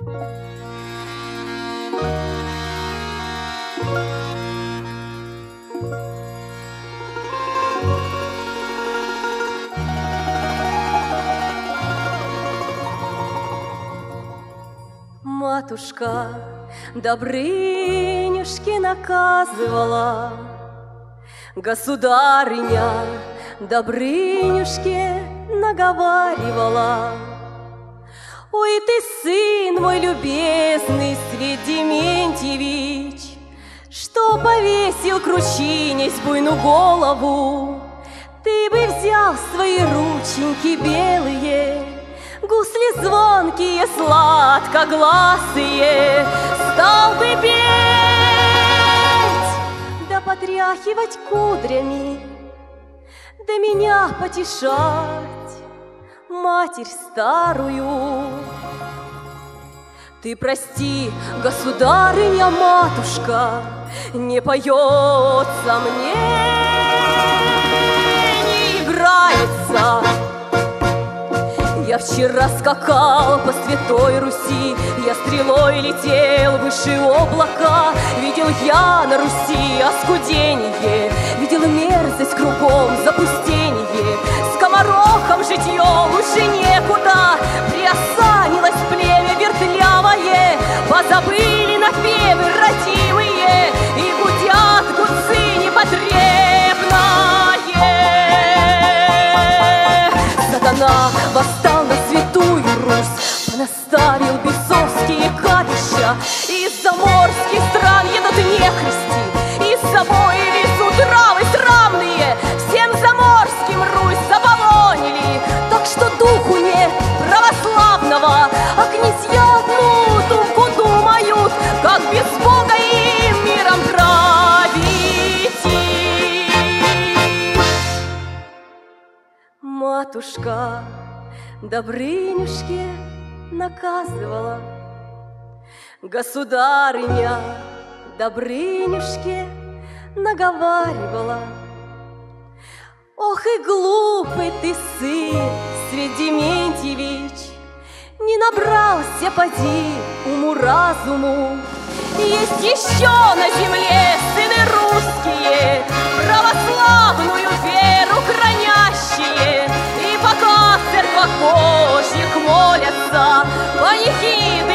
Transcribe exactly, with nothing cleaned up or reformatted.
Матушка Добрынюшке наказывала, государыня Добрынюшке наговаривала: ой, ты, сын мой любезный, Свет Дементьевич, что повесил кручинясь буйну голову, ты бы взял свои рученьки белые, гусли звонкие, сладкогласые, стал бы петь, да потряхивать кудрями, да меня потешать, матерь старую. Ты прости, государыня-матушка, не поется мне, не играется. Я вчера скакал по Святой Руси, я стрелой летел выше облака. Видел я на Руси оскудение, видел мерзость кругом, запустение. Скоморохом житьем уже некуда, приосанилось племя вертлявое, позабыли напевы родимые, и гудят гудцы непотребное. Сатана восстал на Святую Русь, понаставил бесовские капища, из заморских стран едут нехристи, и с собой везут травы срамные, всем заморским Русь заполонили, так что духу нет православного, а князья одну думку думают, как без Бога им миром править. Матушка Добрынюшке наказывала, государыня Добрынюшке наговаривала: ох и глупый ты сын, Свет Дементьевич, не набрался поди уму-разуму. Есть еще на земле сыны русские, православную веру хранящие, и пока в церквах Божьих молятся, панихиду